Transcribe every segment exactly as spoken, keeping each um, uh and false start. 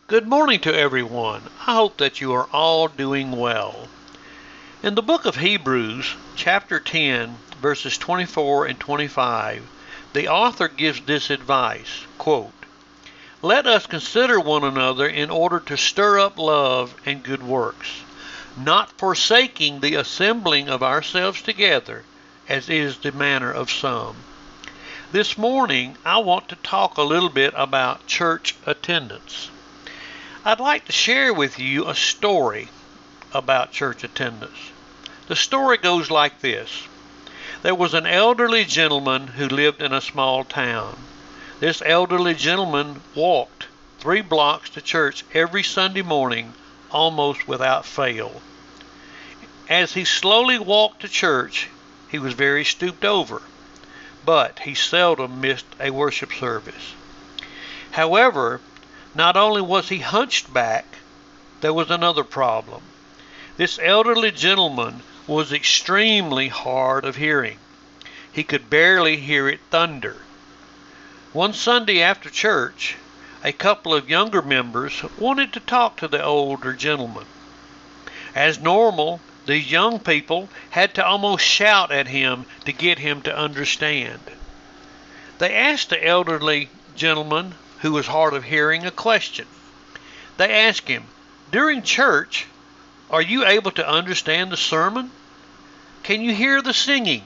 Good morning to everyone. I hope that you are all doing well. In the book of Hebrews, chapter ten, verses twenty-four and twenty-five, the author gives this advice, quote, "Let us consider one another in order to stir up love and good works, not forsaking the assembling of ourselves together, as is the manner of some." This morning, I want to talk a little bit about church attendance. I'd like to share with you a story about church attendance. The story goes like this. There was an elderly gentleman who lived in a small town. This elderly gentleman walked three blocks to church every Sunday morning, almost without fail. As he slowly walked to church, he was very stooped over, but he seldom missed a worship service. However, not only was he hunched back, there was another problem. This elderly gentleman was extremely hard of hearing. He could barely hear it thunder. One Sunday after church, a couple of younger members wanted to talk to the older gentleman. As normal, these young people had to almost shout at him to get him to understand. They asked the elderly gentleman, who was hard of hearing, a question. They asked him, "During church, are you able to understand the sermon? Can you hear the singing?"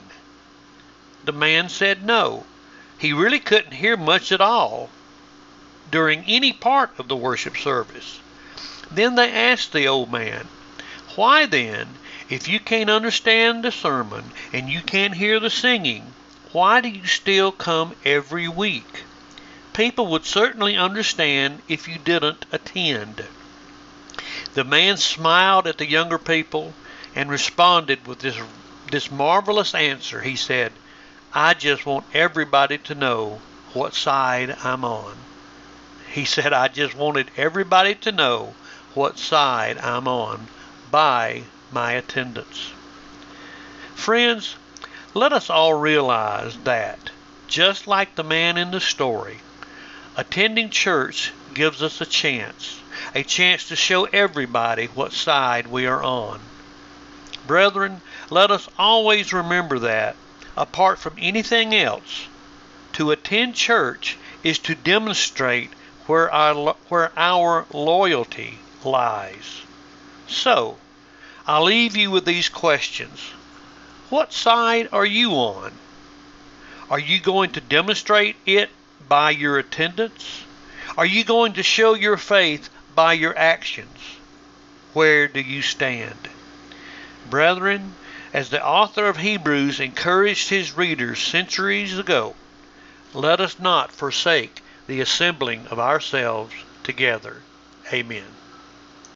The man said no. He really couldn't hear much at all during any part of the worship service. Then they asked the old man, "Why then, if you can't understand the sermon and you can't hear the singing, why do you still come every week? People would certainly understand if you didn't attend." The man smiled at the younger people and responded with this, this marvelous answer. He said, "I just want everybody to know what side I'm on." He said, "I just wanted everybody to know what side I'm on by my attendance." Friends, let us all realize that, just like the man in the story, attending church gives us a chance, a chance to show everybody what side we are on. Brethren, let us always remember that, apart from anything else, to attend church is to demonstrate where our, where our loyalty lies. So, I'll leave you with these questions. What side are you on? Are you going to demonstrate it by your attendance? Are you going to show your faith by your actions? Where do you stand? Brethren, as the author of Hebrews encouraged his readers centuries ago, let us not forsake the assembling of ourselves together. Amen.